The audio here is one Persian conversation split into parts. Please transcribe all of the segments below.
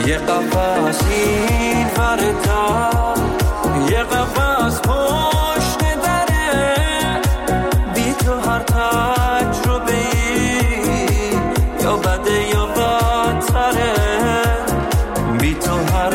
یه قفس این وردا، یه قفس پشت دره، بی تو هر تجربه‌ای یا بده یا بدتره، بی تو هر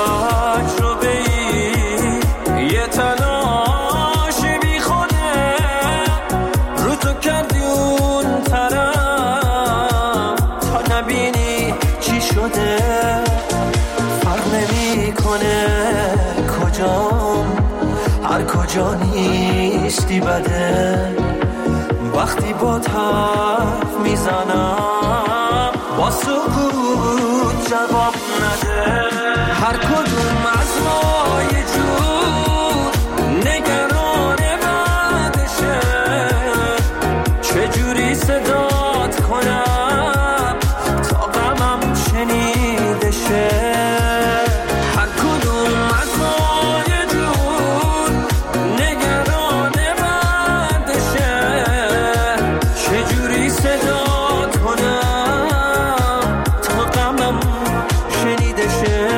تجربه‌ای یه تلاش بی خوده، رو تو کردی اون طرف تا نبینی چی شده. فرق نمی کنه کجام، هر کجا نیستی بده، وقتی با حرف میزنم با سکوت جواب نده. هر کدوم از ما یه جور نگران بعدشه، چجوری صدات کنم تا غمم شنیده شه. هر کدوم از ما یه جور نگران بعدشه، چجوری صدات کنم تا غمم شنیده شه.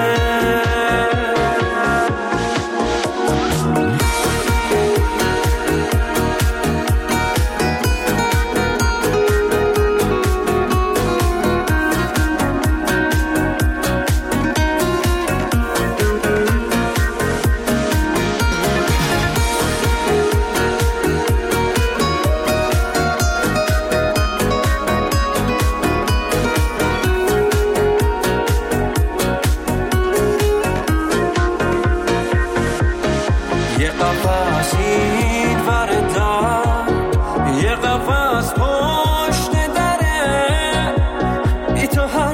یه قفس این وردا، یه قفس پشت دره، بی تو هر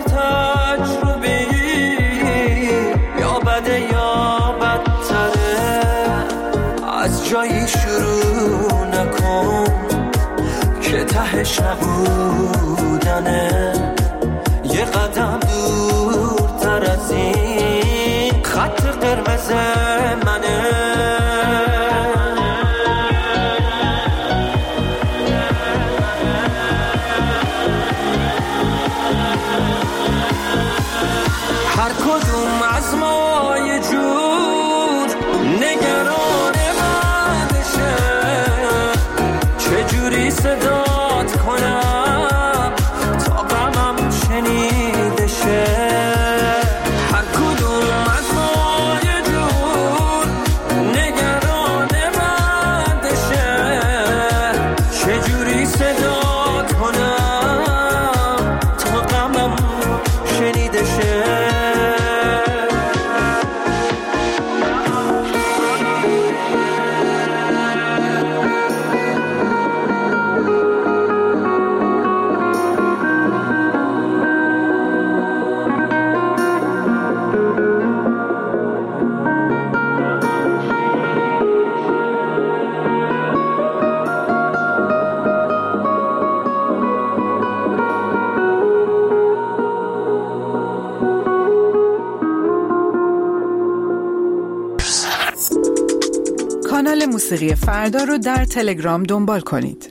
تجربه‌ای یا بده یا بدتره. از جایی شروع نکن که تهش نبودنه، یه قدم دورتر از این خط قرمز منه. هر کدوم از ما یه جور نگران بعدشه، چجوری صدات کنم تا غمم شنیده شه. هر کدوم از ما یه جور نگران بعدشه، چجوری صدات کنم تا غمم شنیده شه. کانال موسیقی فردا رو در تلگرام دنبال کنید.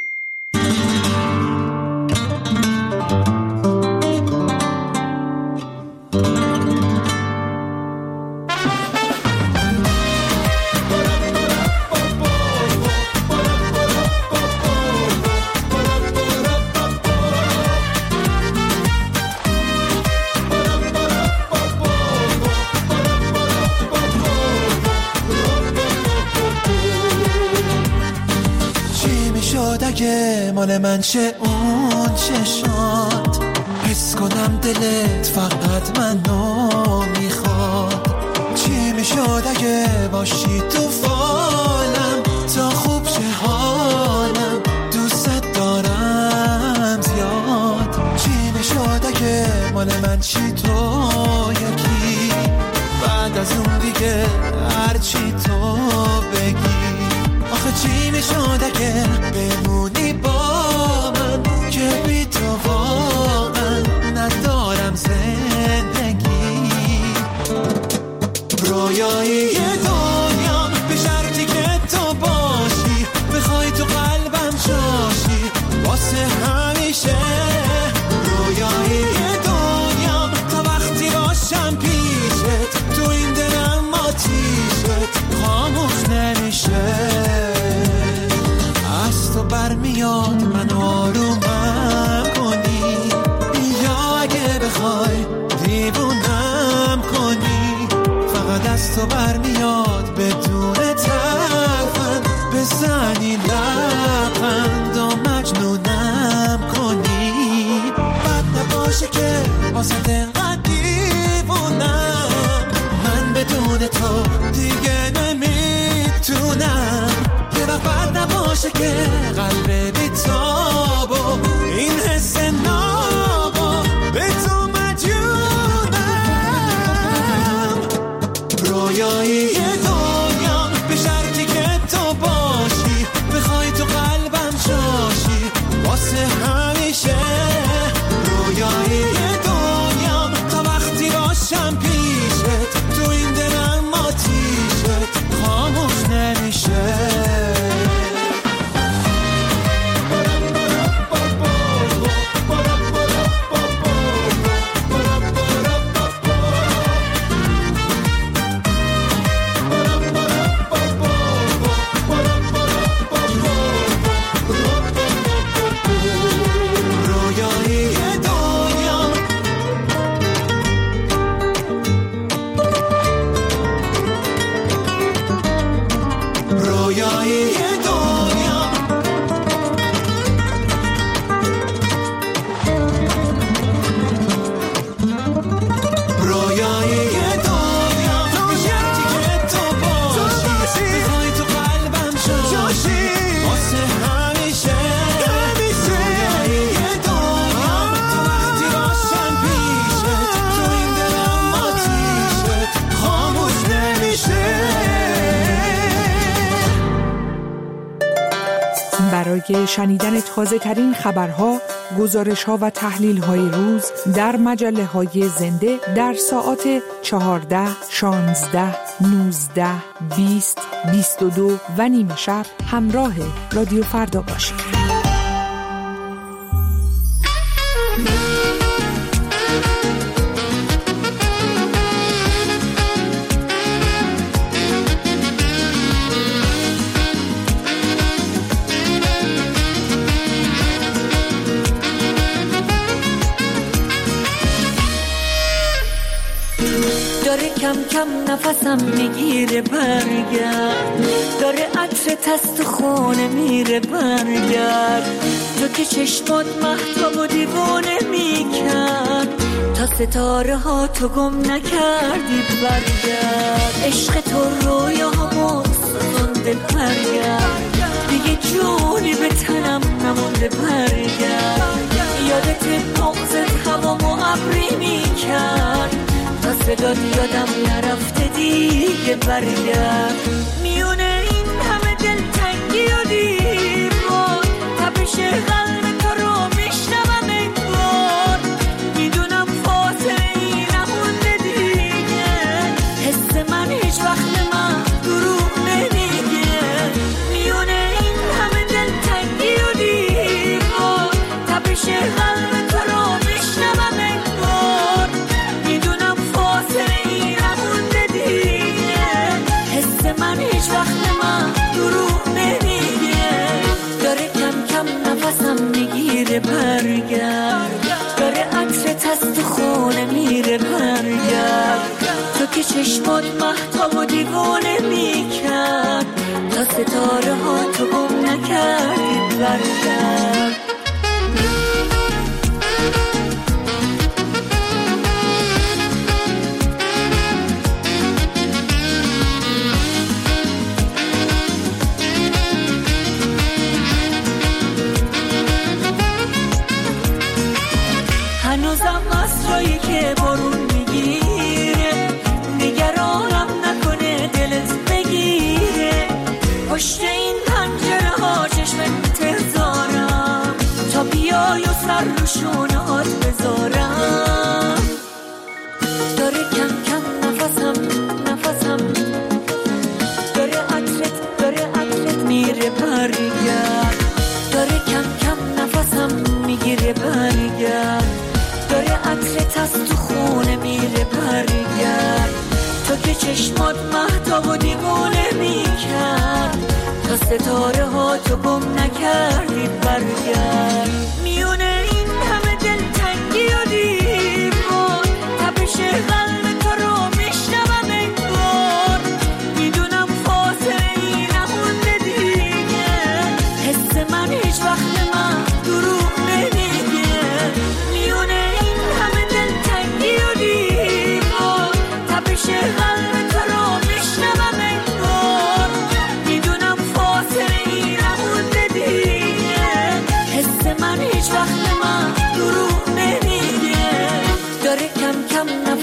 اگه مال من چه اون چشات، حس کنم دلت فقط منو میخواد. چی میشد اگه باشی تو فالم، تا خوب چه حالم، دوست دارم زیاد. چی میشد اگه مال من چی تو یکی، بعد از اون دیگه هرچی تو بگی. آخه چی میشد اگه بمونی با من، که بی تو واقعا ندارم زندگی. رویایی دنیام به شرطی که تو باشی، بخوای تو قلبم جاشی واسه همیشه. رویایی دنیام تا وقتی باشم نباشه که واسه اینقدر دیوونم. من بدون تو دیگه نمیتونم. یه وقت بد نباشه که قلب بیتاب و این حس نابو به تو مجنونم. رویایی دنیام به شرطی که تو باشی، بخوای تو قلبم جاشی واسه همیشه. رویایی دنیام تا وقتی باشم پیشت، تو این دلم آتیشت خاموش نمیشه. برای شنیدن تازه ترین خبرها، گزارش‌ها و تحلیل‌های روز در مجله‌های زنده در ساعات 14، 16، 19، 20، 22 و نیم شب همراه رادیو فردا باشید. داره کم کم نفسم میگیره برگرد، داره عطرت از تو خونه میره برگرد. تو که چشمات مهتاب و دیوانه میکرد، تا ستاره ها تو گم نکردی برگرد. عشق تو رویامو سوزونده برگرد، دیگه جونی به تنم نمونده برگرد. یادت بغضت هوامو ابری میکرد، تا صدات یادم نرفته دیگه برگرد. میونه این همه دلتنگی و دیوار، تپش قلب تو رو میشنوم انگار. میدونم فاصله نمونده دیگه، حس من هیچ وقت من دروغ نمیگه. میونه این همه دلتنگی و دیوار، تپش قلب تو رو میشنوم انگار. میدونم فاصله نمونده دیگه، حس من هیچ وقت من دروغ نمیگه. داره کم کم نفسم میگیره برگرد، داره عطرت از تو خونه میره برگرد. تو که چشمات مهتاب و دیوانه میکرد، تا ستاره ها تو گم نکردی برگرد. هنوزم عصرایی که بارون میگیره، نگرانم نکنه دلت بگیره. پشت این پنجره ها چشمت تزارم، تا بیای و سر رو شونهات بذارم. داره کم کم نفسم داره عطرت میره برگرد. داره کم کم نفسم میگیره برگرد، داره عطرت از تو خونه میره برگرد. تو که چشمات مهتاب و دیوانه میکرد، تا ستاره ها تو گم نکردی برگرد. میونه این همه دلتنگی و دیوار، تپش قلب تو رو میشنوم انگار. میدونم فاصله نمونده دیگه، حس من هیچ وقت من دروغ نمیگه. میونه این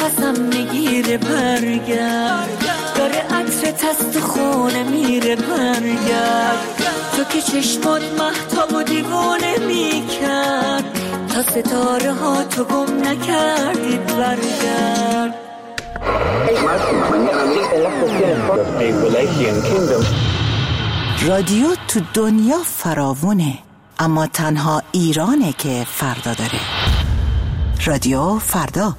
نفسم میگیره برگرد، داره عطرت از تو خونه میره برگرد، تو که چشمات مهتاب و دیوانه میکرد، تا ستاره ها تو گم نکردید برگرد. رادیو تو دنیا فراوونه، اما تنها ایرانه که فردا داره. رادیو فردا.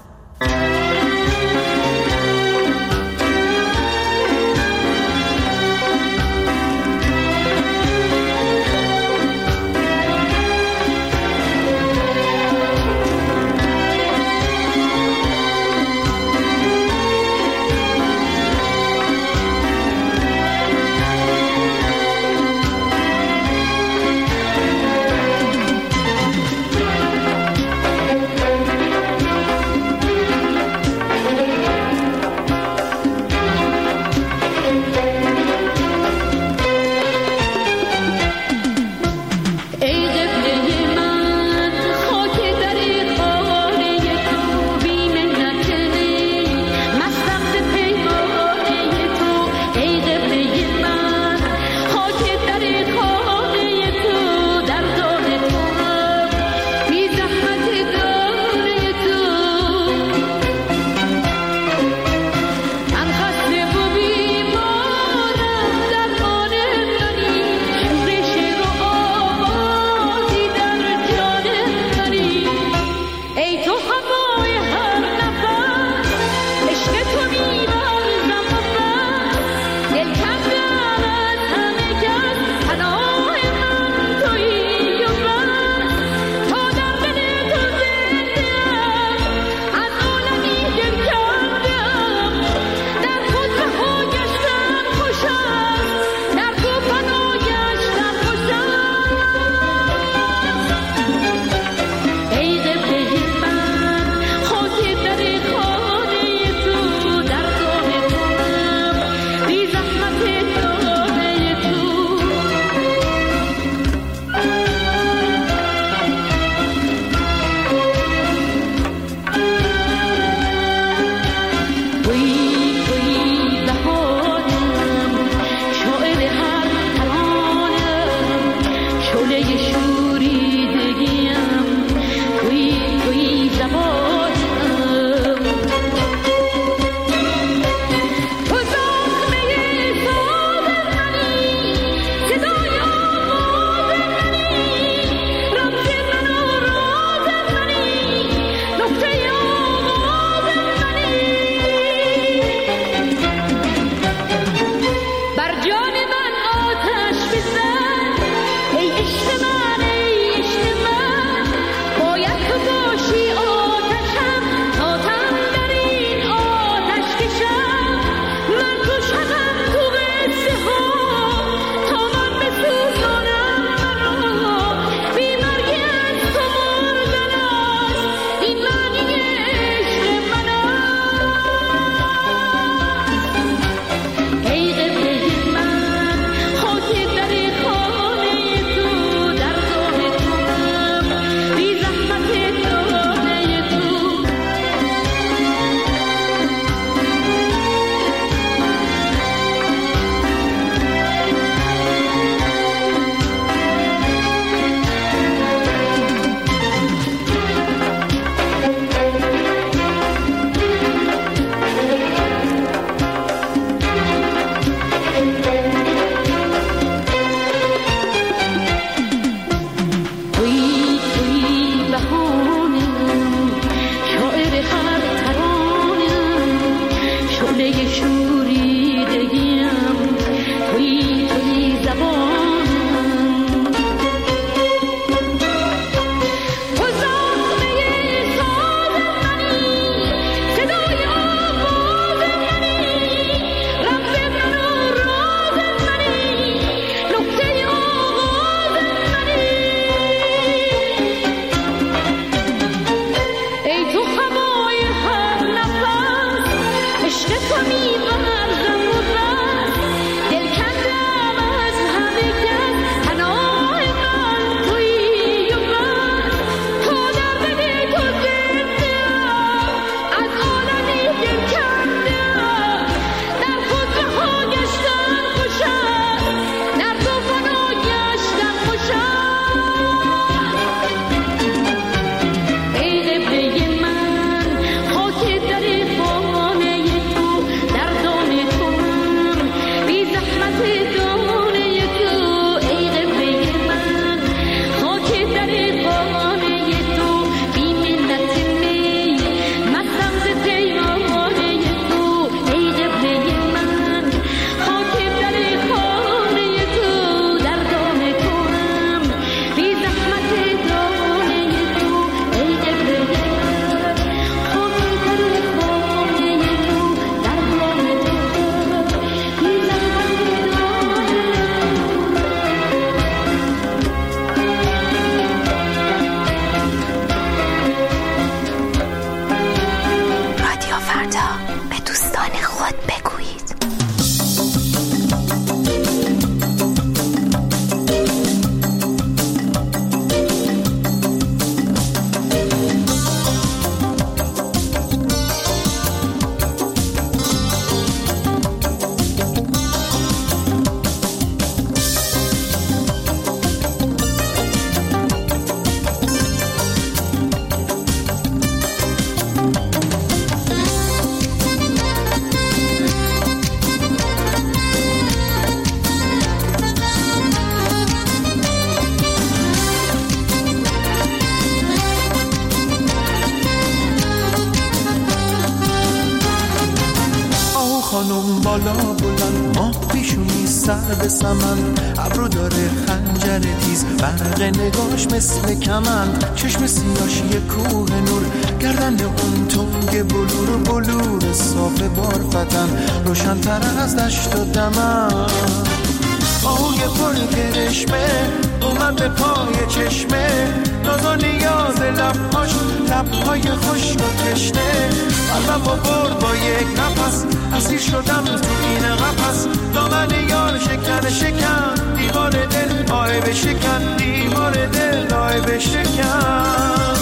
خانم بالا بلند، ماه پیشونی سر به سمن، ابرو داره خنجر تیز، برق نگاش مثل کمند، چشم سیاش یه کوه نور، گردن اون تنگ بلور بلور صاف بارفتن، روشن تر از دشت و دمن. آهوی پر کرشمه اومد به پای چشمه، ناز و نیاز لبهاش، لبهای خشک و تشنه، قلبم و برد با یک نفس، اسیر شدم تو این قفس، دامن یار شکن شکن، دیوار دل آه بشکن، دیوار دل آه بشکن.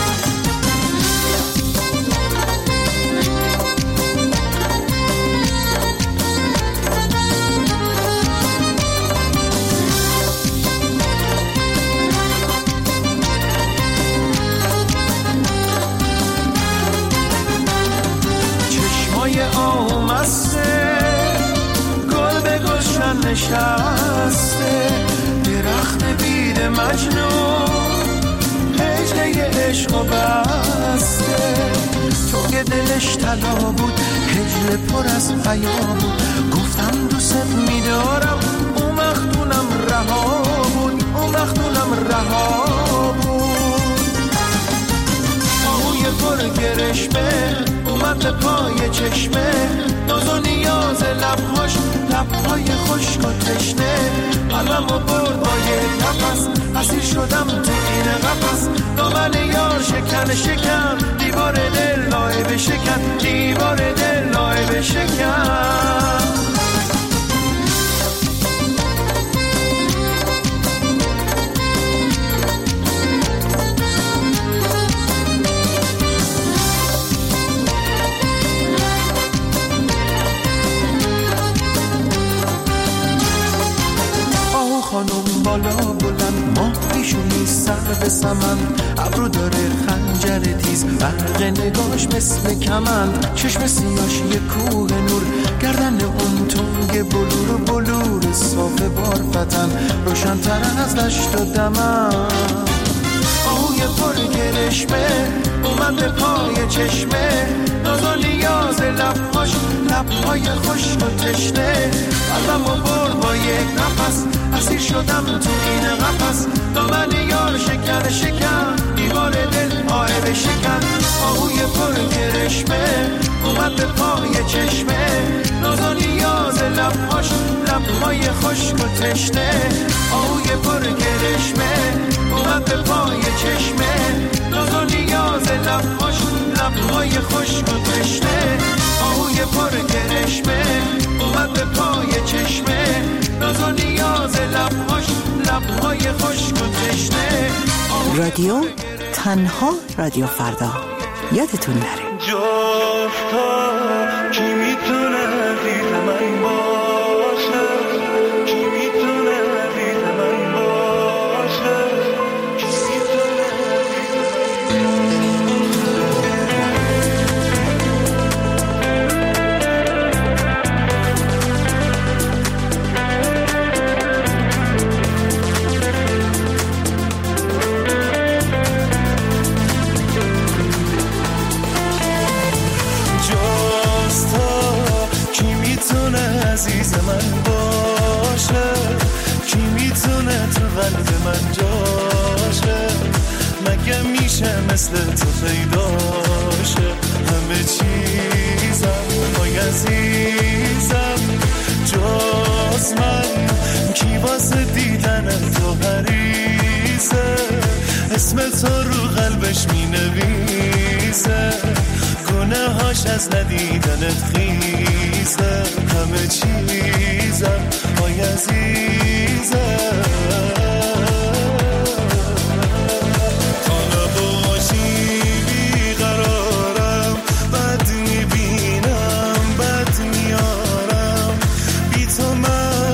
آمسته گل به گلشن نشسته، درخت بید مجنون هجله عشق و بسته، تو که دلش طلا بود هجله پر از حیا بود، گفتم دوست میدارم اون وقتونم رها بود، اون وقتونم رها بود. آهوی پر گرشمه اومد به پای چشمه، ناز و نیاز لبهاش، لبهای خشک و تشنه، قلبم و برد با یک نفس، اسیر شدم تو این قفس، دامن یار شکن شکن، دیوار دل لایه بشکن، دیوار دل لایه بشکن. خانم بالا بلند، ماه پیشونی سر به سمن، ابرو داره خنجر تیز، برق نگاش مثل کمند، چشم سیاش یه کوه نور، گردن اون تنگ بلور بلور صاف بارفتن، روشن تر از دشت و دمن. آهوی پر گرشمه اومد به پای چشمه، ناز و نیاز لبهاش، لبهای خشک و تشنه، قلبم و برد با یک نفس، اسیر شدم تو این قفس، دامن یار شکن شکن، دیوار دل آه بشکن. آهوی پر گرشمه اومد به پای چشمه، ناز و نیاز لبهاش، لبهای خشک و تشنه، آهوی پر گرشمه اومد به پای چشمه، ناز و نیاز لبهاش، لبهای خشک و تشنه، آهوی پر گرشمه اومد به پای چشمه، ناز و نیاز لبهاش، لبهای خشک و تشنه. رادیو تنها رادیو فردا، یادتون نره. جفتا کی میتونه دید من باشه، کی میتونه دید من باشه، کی میتونه عزیز من باشه، کی میتونه تو قلب من جاشه، مگه میشه مثل تو پیداشه، همه چیزم وای عزیزم جز من، کی واسه دیدن تو پریزه، اسم تو رو قلبش مینویسه، گناه هاش از ندیدنت خیزه، همه چیزم وای عزیزم. تا نباشی بیقرارم، بد میبینم بد میارم، بی تو من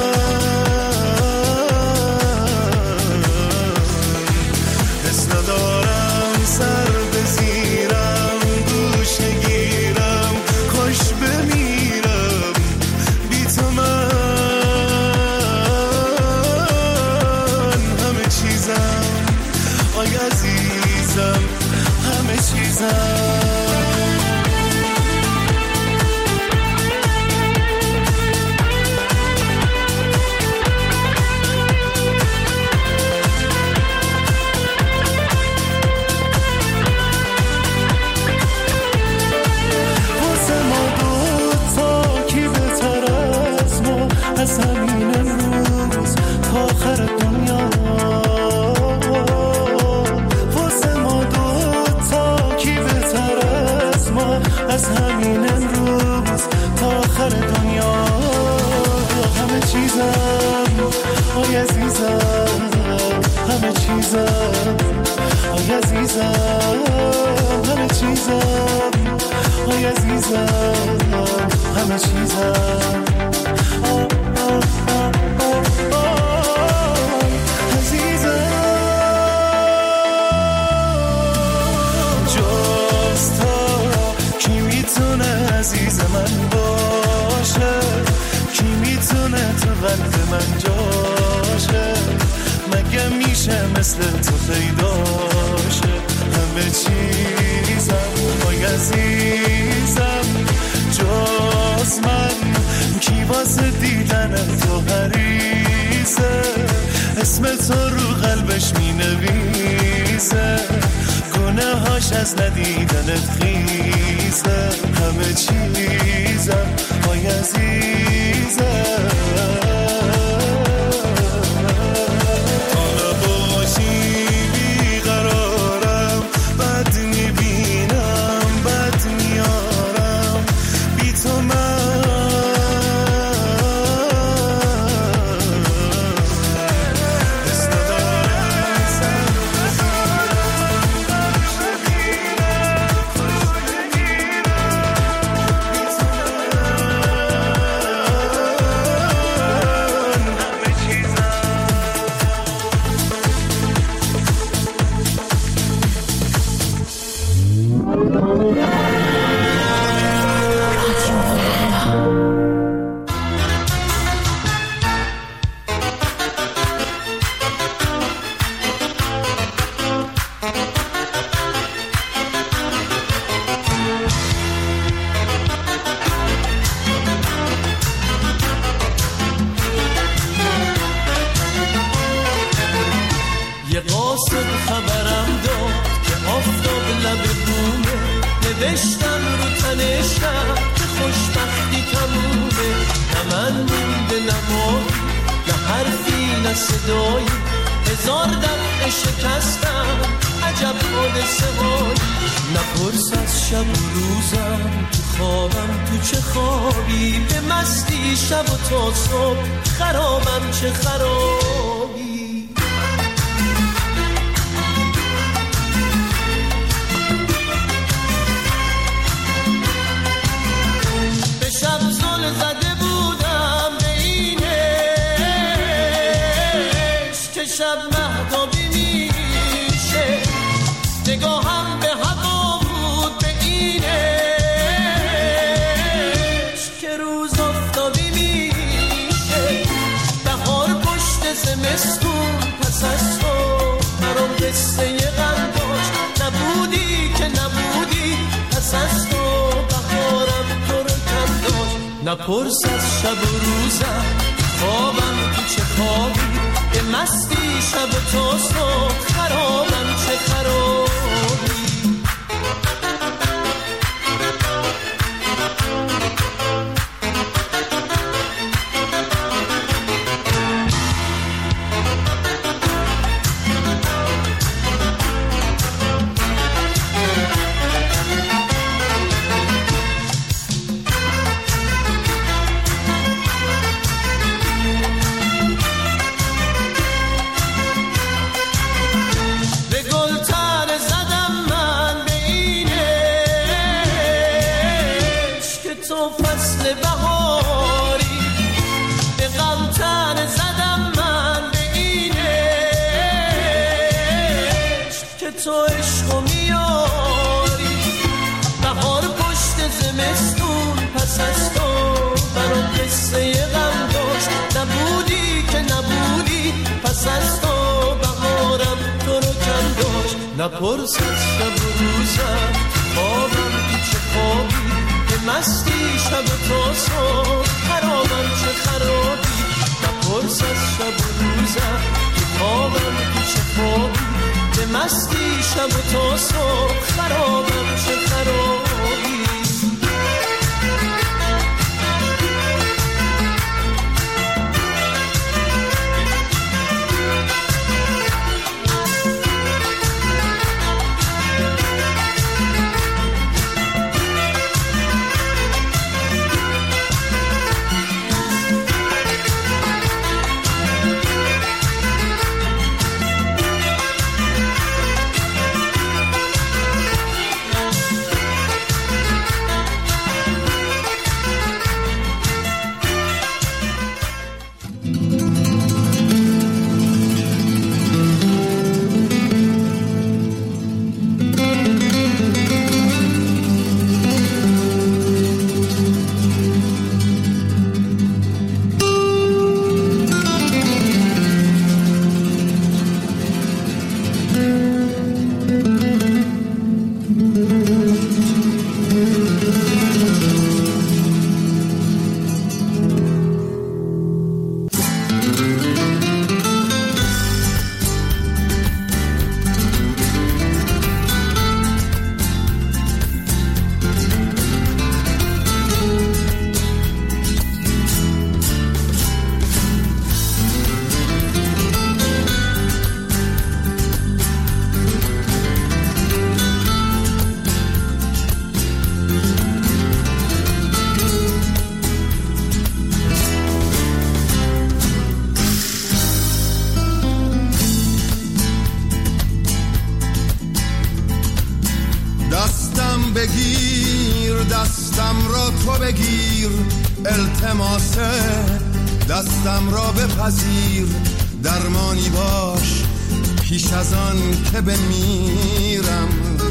حس ندارم، سر بزیرم گوشه گیرم، خوش بمیرم، بی تو من همه چیزم، آی عزیزم همه چیزم. عزیزم آی عزیزم همه چیزم آی عزیزم همه چیزم آی عزیزم همه چیزم عزیزم جز تو کی میتونه عزیز من باشه کی میتونه تو قلب من جاشه مگه میشه مثل تو پیداشه همه چیزم آی عزیزم جز من کی واسه دیدن تو حریصه اسم تو رو قلبش می نویسه گناهاش از ندیدنت خیزه همه چیزم آی عزیزم نپرس از شب و روزم خوابم تو چه خوابی به مستی شب و تا صبح خرابم چه خرابی نپرس از شب و روزم خوابم تو چه خوابی به مستی شب و تا صبح خرابم چه خرابی نپرس از شب و روزم خوابم تو چه خوابی به مستی شب و تا صبح خرابم چه خرابی بگیر دستم را تو بگیر، التماسه دستم را بپذیر، درمانی باش پیش از آن که بمیرم.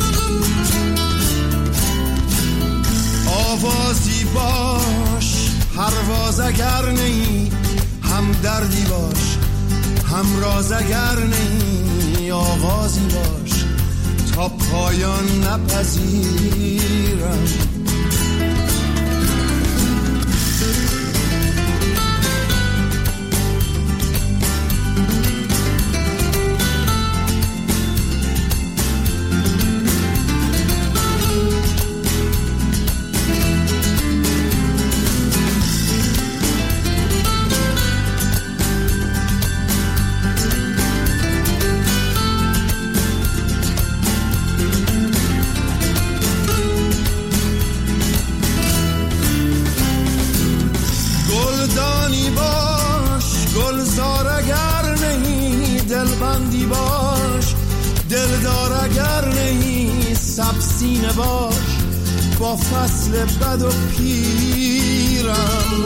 آوازی باش پرواز اگر نی، هم دردی باش هم راز اگر نی، آغازی باش تا پایان نپذیرم. دلبندی باش، دلدار اگر نهی سبسینه باش، با فصل بد و پیرم.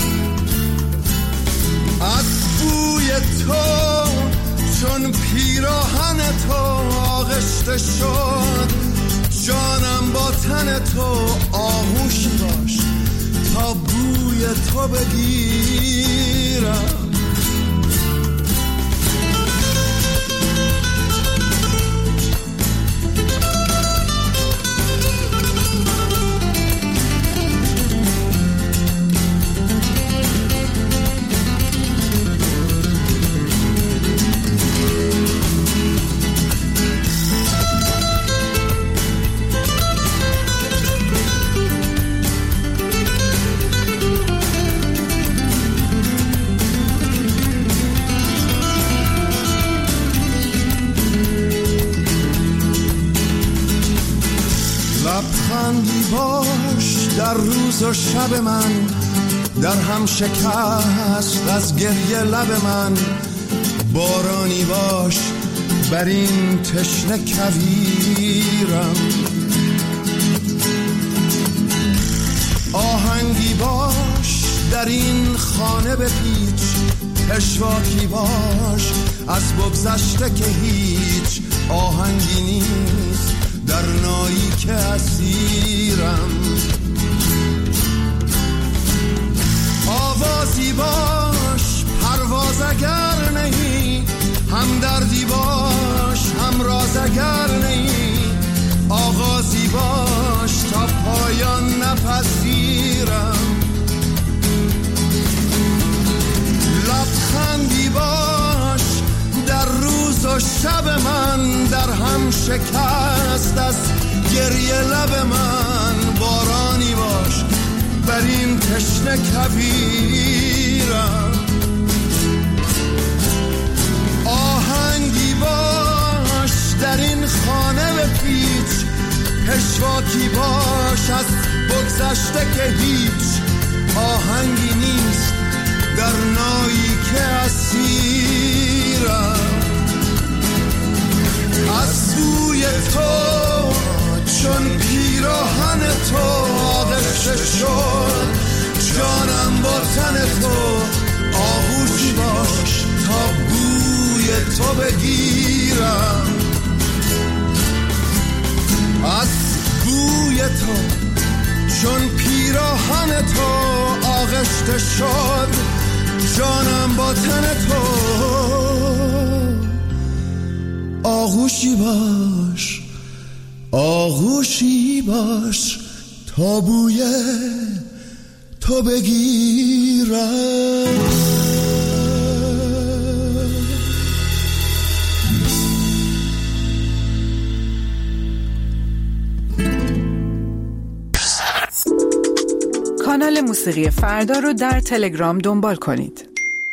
از بوی تو چون پیراهن تو آغشته شد، جانم با تن تو آغوشی باش تا بوی تو بگیرم. لبخندی باش در روز و شب من، در هم شکست از گریه لب من. بارانی باش بر این تشنه کویرم. آهنگی باش در این خانه بپیچ، پشواکی باش از بگذشته که هیچ آهنگی نیست در نایی که اسیرم. آوازی باش پرواز اگر نهی، هم دردی باش هم راز اگر نهی، آغازی باش تا پایان نپذیرم. لبخندی باش در روز و شب من، در هم شکست از گریه لب من. بارانی باش بر این تشنه کویرم. آهنگی باش در این خانه بپیچ، پشواکی باش از بگذشته که هیچ آهنگی نیست در نایی که اسیرم. از سوی تو چون پیراهن تو آغشته شد، جانم با تن تو آغوشی باش تا بوی تو بگیرم. از بوی تو چون پیراهن تو آغشته شد، جانم با تن تو آغوشی باش، آغوشی باش تا بوی تو بگیرم. کانال موسیقی فردا رو در تلگرام دنبال کنید.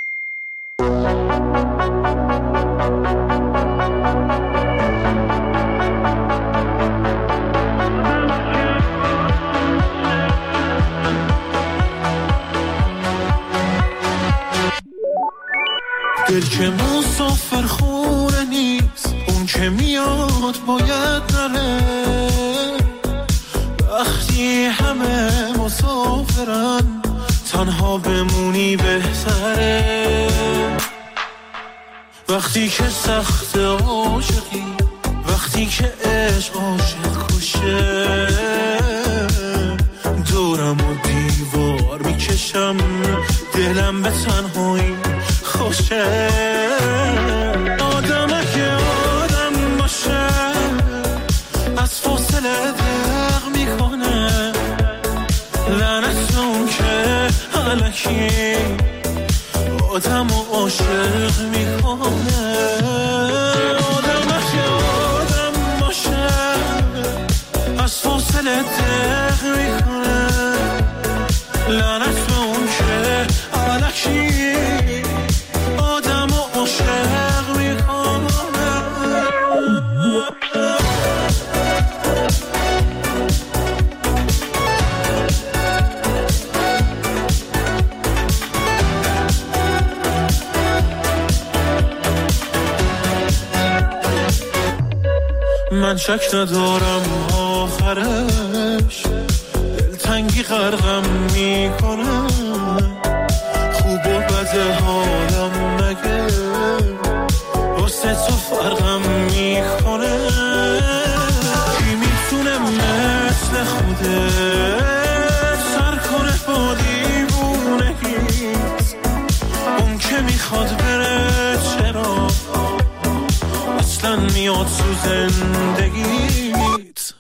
دل که مسافر خونه نیست، اون که میاد باید نره. تنها بمونی بهتره. وقتی که سخت عاشقی، وقتی که عشق عاشق کشه، دورم و دیوار میکشم، دلم به تنهایی خوشه. آدم اگه آدم باشه از فاصله دق میکنه، لعنت اون که الکی آدم و عاشق میکنه. آدم اگه آدم باشه از فاصله دق میکنه، لعنت اون که الکی آدم و عاشق میکنه. من شک ندارم آخرش دلتنگی غرقم میکنه. خوب و بد حالم مگه واسه تو فرقم میکنه. کی میتونه مثل خودت سر کنه با دیوونگیت؟ اون که میخواد بره چرا اصلا میاد تو زندگیت؟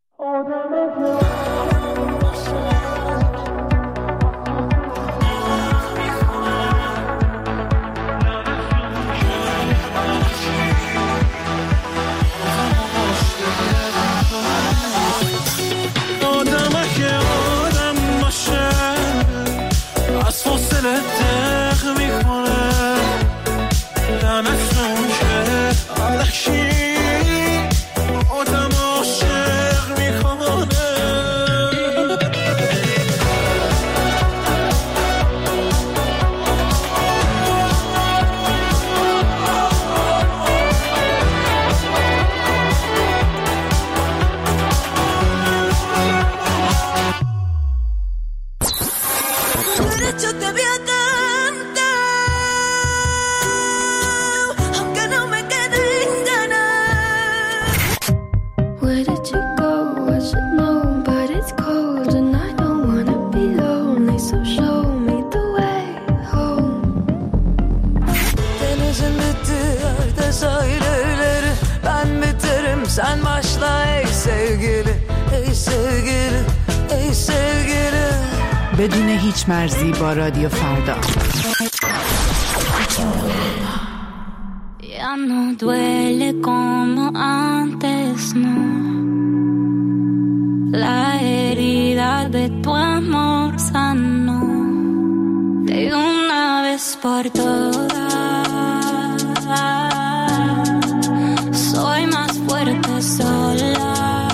Sen başla ey sevgili, ey sevgili, ey sevgili. بدون هیچ مرزی با رادیو فردا. Ya no duele como antes, no. La herida de tu amor sanó de una vez por todas. Soy más fuerte sola.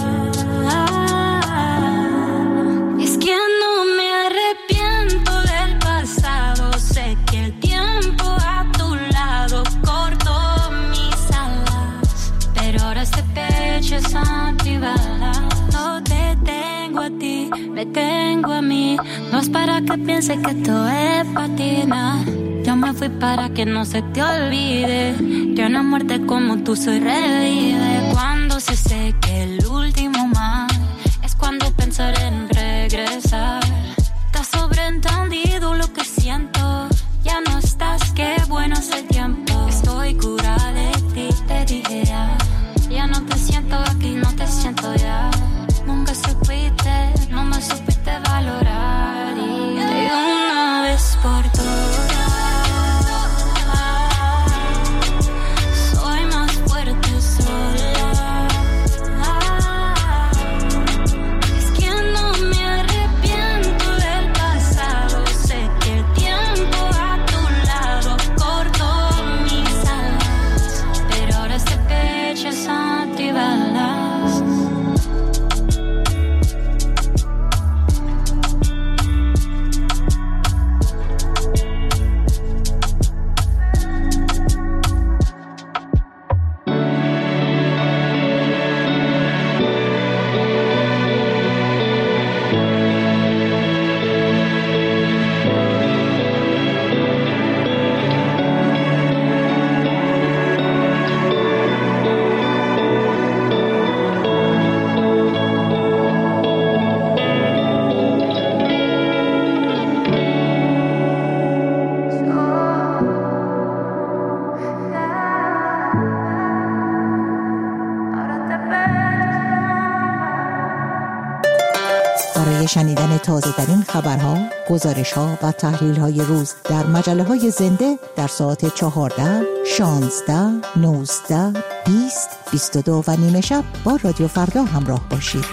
Es que no me arrepiento del pasado. Sé que el tiempo a tu lado cortó mis alas, pero ahora este pecho es antibalas. No te tengo a ti, me tengo a mí. No es para que piense que esto es patina. Yo me fui para que no se te olvide que una muerte como tú soy revive. Cuando se seque el último mar es cuando pensaré en regresar. Te has sobreentendido lo que siento. Ya no estás, qué bueno es el tiempo. Estoy curada de ti, te dije ya. Ya no te siento aquí, no te siento ya. Nunca supiste, no me supiste valorar. Y de una vez por todas soy más fuerte sola. برای شنیدن تازه‌ترین خبرها، گزارش‌ها و تحلیل‌های روز در مجله‌های زنده در ساعت 14، 16، 19، 20، 22 و نیمه شب با رادیو فردا همراه باشید.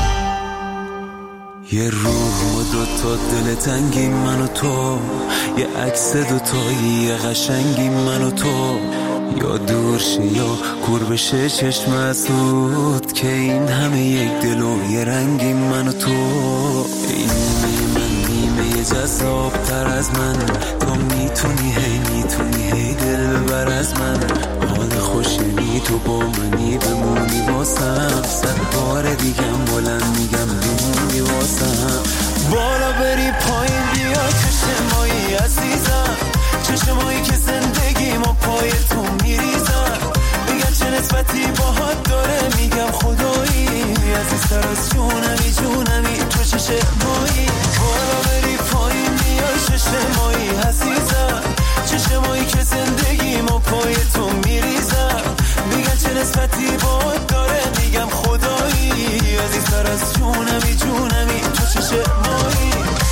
یه روح و دوتا دل تنگی من و تو، یه عکس دوتایی یه قشنگی من و تو، یا دور شه یا کور بشه چشم اسود، که این همه یک دل و یه رنگی من و تو. این نیمه جذاب‌تر از من، تو میتونی هی دل ببر از من، حال خوشی تو با منی بمونی واسم، 100 بار دیگم بلند میگم بمونی واسم. بالا بری پایین بیا چشمایی عزیزم، چشمایی که زندگیم و پای تو میریزم، بگم چه نسبتی باهات داره، میگم خدایی عزیزتر از جونمی تو چشمایی. بالا بری پایین بیا چشمایی عزیزم، چشمایی که زندگیم و پای تو میریزم، میگم چه نسبتی باهات داره، میگم خدایی عزیزتر از جونمی تو چشمایی.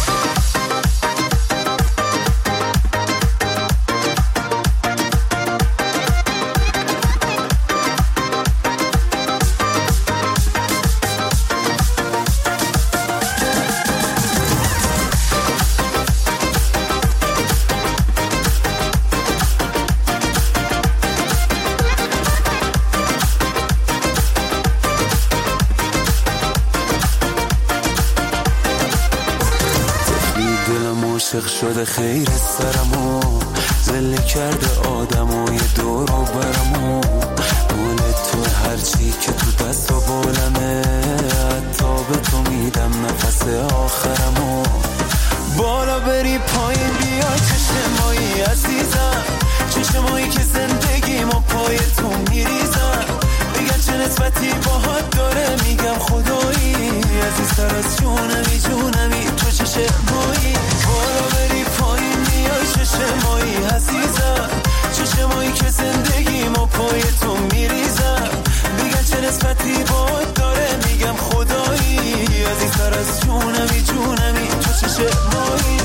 عاشق شده خیر سرمو، زله کرده آدمو یه دور و برمو، مال تو هرچی که تو دست و بالمه، حتی به تو میدم نفس آخرمو. بالا بری پایین بیا چشمایی عزیزم، چشمایی که زندگیم و پای تو میریزم، بگم چه نسبتی باهات داره، میگم خدایی عزیزتر از جونمی تو چشمایی. بالا بری پایین میای چشمایی عزیزم، چشمایی که زندگیم و پای تو میریزم، بگم چه نسبتی باهات داره، میگم خدایی عزیزتر از جونمی تو چشمایی.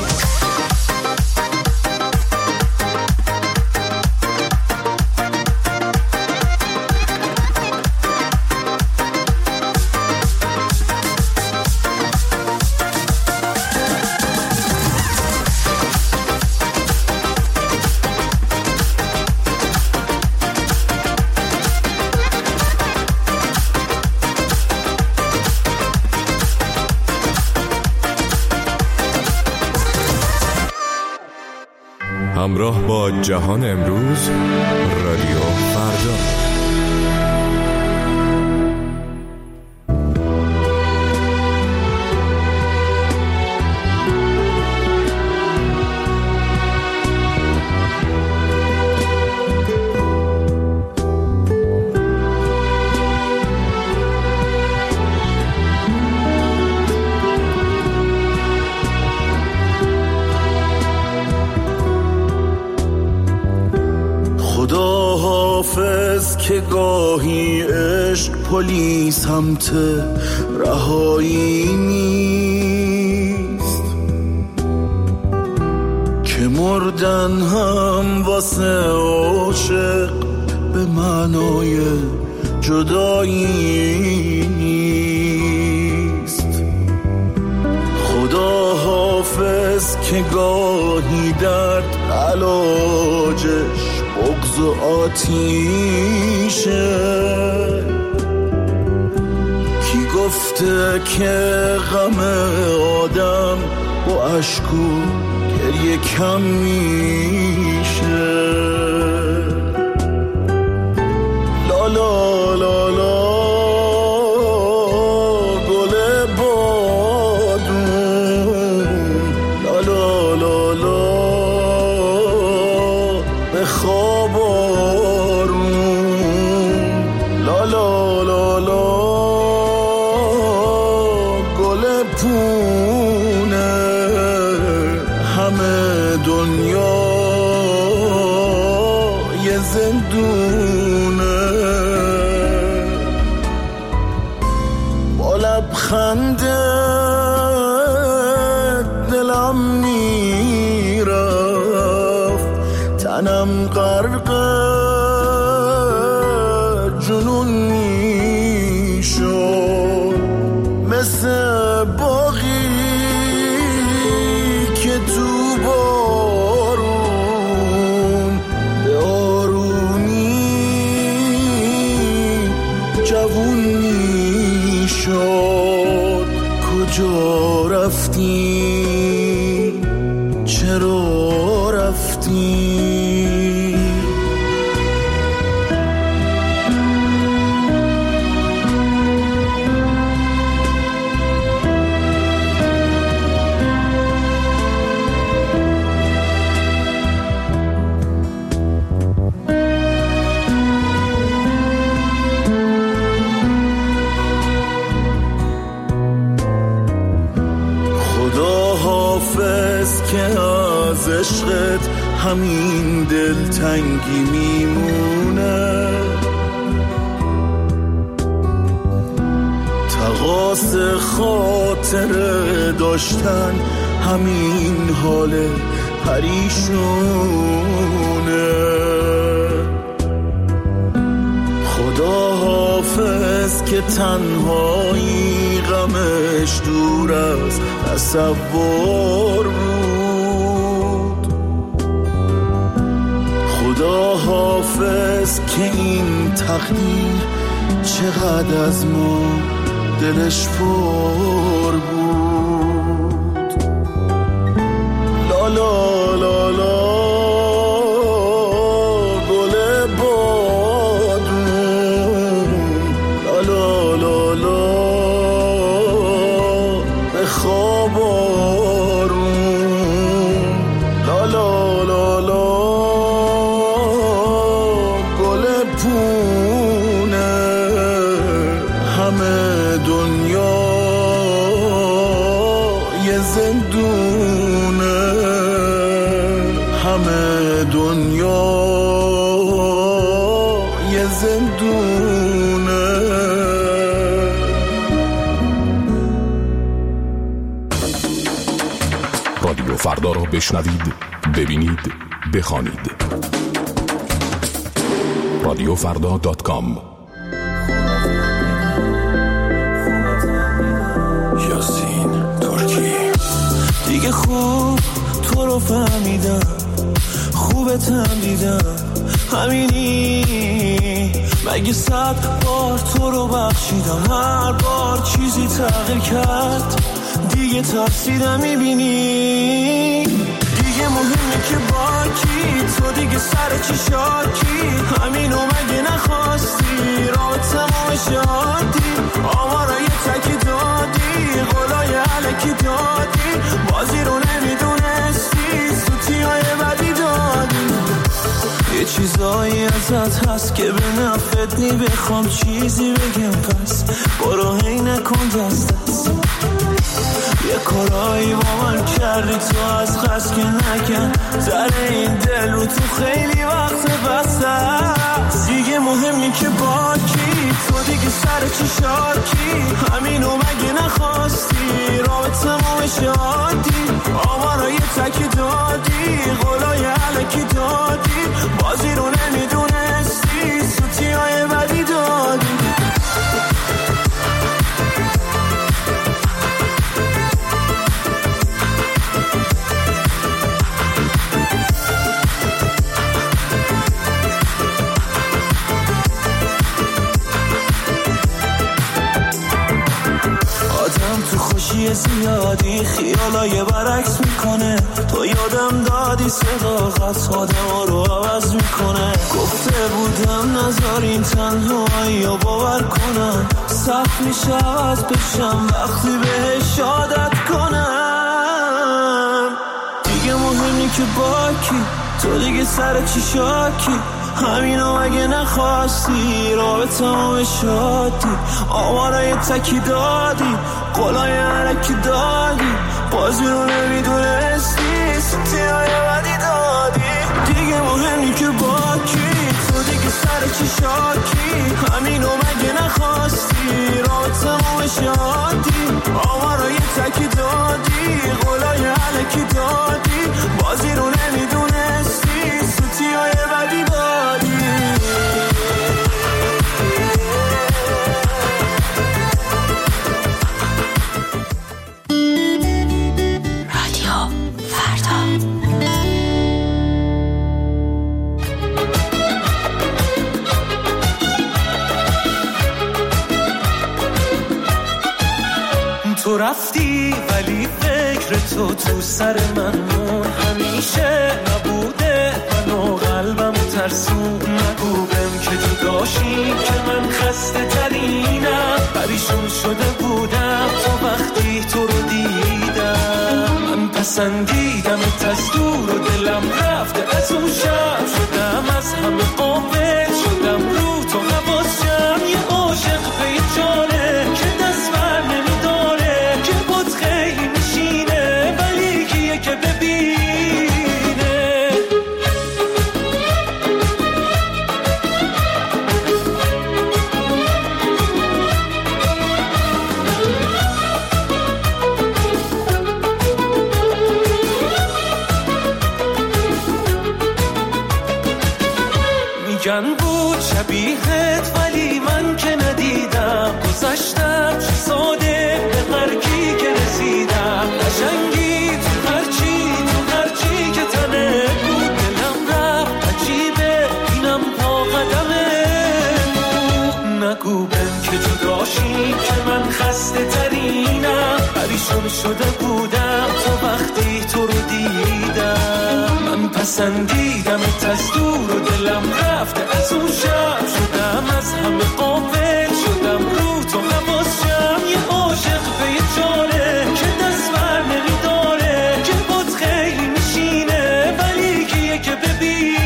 همراه با جهان امروز، رادیو فردا. که گاهی عشق پلیس سمت رهایی نیست، که مردن هم واسه عاشق به معنای جدایی نیست. خدا حافظ که گاهی درد علاجش بغض و آتیشه، کی گفته که غم آدم با اشک و گریه کم میشه. لا لا لا لا گل بادون، لا لا لا لا به خواب آروم، لا لا لا لا گل پونه، همه دنیا یه زندونه. با لبخنده دلم غرق جنون میشد، مثل باغی که تو بارون به آرومی جوون میشد. کجا رفتی؟ چرا رفتی؟ که از عشقت همین دلتنگی میمونه، تقاص خاطر داشتن همین حال پریشونه. خدا حافظ که تنهایی غمش دور از تصور بود. خدا حافظ که این تقدیر چقدر از ما دلش پر بود. لا لا لا لا گل بادون، لا لا لا لا به خواب آروم، لا لا لا لا گل پونه. همه دنیا یه زندونه، همه دنیا یه زندونه. رادیو فردا را بشنوید، ببینید، بخوانید. رادیوفردا.com. یاسین ترکی. دیگه خوب تو رو فهمیدم، خوبتم دیدم، همینی. مگه 100 بار تو رو بخشیدم، هر بار چیزی تغییر کرد، دیگه ترسیدم. میبینی دیگه مهمه که با کی، تو دیگه سر چی شاکی، همینو مگه نخواستی، رابطمو شادی، آمارای تکی دادی، قولای علکی دادی، بازی رو نمیدونستی، سوتیای بدی دادی. یه چیزایی ازت هست که به نفت نی، بخوام چیزی بگم پس برو هی نکن دست دست. یه کارایی با من کردی تو از قصد که نکن، در این دل رو تو خیلی وقت بسته است. دیگه مهمی که با کی، تو دیگه سر چی شاکی، همینو مگه نخواستی، رابطمو شادی، آمارای تکی دادی، قولای علکی دادی، بازی رو نمیدونستی، سوتیای بدی دادی. زیادی خیالای برعکس میکنه، تو یادم دادی صداقت آدم رو عوض میکنه. گفته بودم نذارین تنهایی رو باور کنم، سخت میشه عوض بشم وقتی بهش عادت کنم. دیگه مهمی که با کی، تو دیگه سر چی شاکی، همینو اگه نخواستی، رابطمو شادی، آمارای تکی دادی، قولای علکی دادی، بازی رو نمیدونستی، سوتیای بدی دادی. دیگه مهمی که با کی، تو دیگه سر چی شاکی، همینو مگه نخواستی، رابطمو شادی، آمارای تکی دادی، قولای علکی دادی، بازی رو نمیدونستی، سوتیای تو رفتی ولی فکر تو سر من مون، همیشه نبوده من و قلبم ترسون. نگو بهم که جداشی که من خسته ترینم، پریشون شده بودم تا وقتی تو رو دیدم. من پسندیدمت از دور و دلم رفته از اون شب، شدم از همه قافل، شدم رو تو حواسم. یه عاشق به یه جانه که دست بر نمیداره، که بود خیلی میشینه ولی کیه که ببینه. میگن بود شبیهت ولی من که ندیدم، گذشتم چه ساده به غرقی که رسیدم. قشنگی تو هرچی که تنه بود، دلم رفت عجیبه اینم پا قدمه بود. نگو بهم که جداشی که من خسته ترینم، پریشون شده بودم تا وقتی تو رو دیدم. من پسندیدمت از دور و دلم رفته از اون شب، شدم از همه قافل، شدم رو تو حواسم. یه عاشق به یه جانه که دست بر نمیداره، که بود خیلی میشینه ولی کیه که ببینه.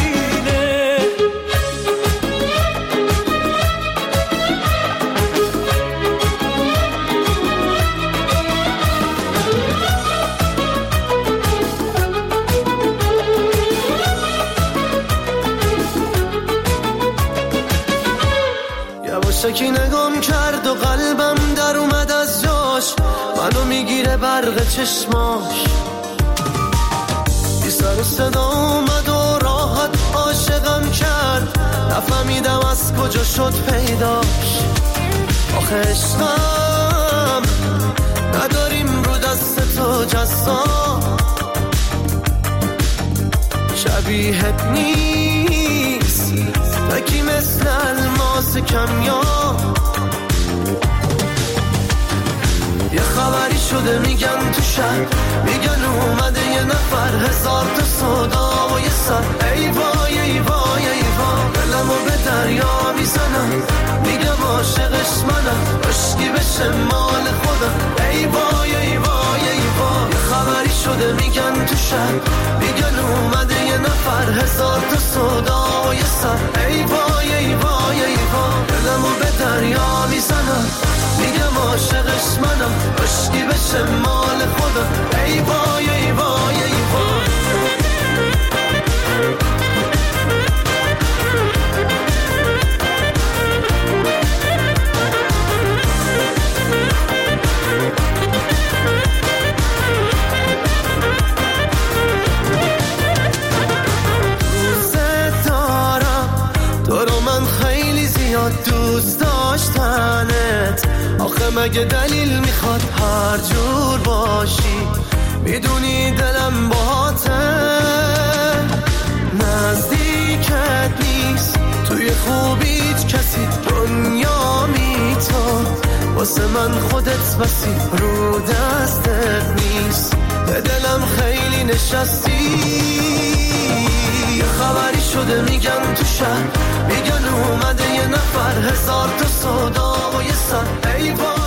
یکی نگام کرد و قلبم در اومد از جاش، منو میگیره برق چشماش. بی سر و صدا اومد و راحت عاشقم کرد، نفهمیدم از کجا شد پیداش. آخه عشقم نداریم رو دست تو جسام، شبیهت نیست تکی مثل الماس کمیاب. یه خبری شده میگن تو شهر، میگن اومده یه نفر، هزار تا صدا و یه سر. ای وای ای وای ای وای، دلمو به دریا میزنم، میگم عاشقش منم، عشقی بشه مال خودم. ای وای ای وای ای وای، یه خبری شده میگن تو شهر، میگن اومده یه نفر، هزار تا صدا و یه سر. ای وای ای وای ای وای، دلمو به دریا میزنم، میگم عاشقش منم، عشقی بشه مال خودم. ای وای ای وای ای وای. دوست دارم تو رو، من خیلی زیاد دوست داشتنت. آخه مگه دلیل میخواد هر جور باشی، میدونی دلم باهاته. نزدیکت نیست توی خوبیت کسی، دنیا میتون واسه من خودت بسی، رو دستت نیست به دلم خیلی نشستی. یه خبری شده میگن تو شهر، میگن اومده یه نفر، هزار تا صدا و یه سر. ای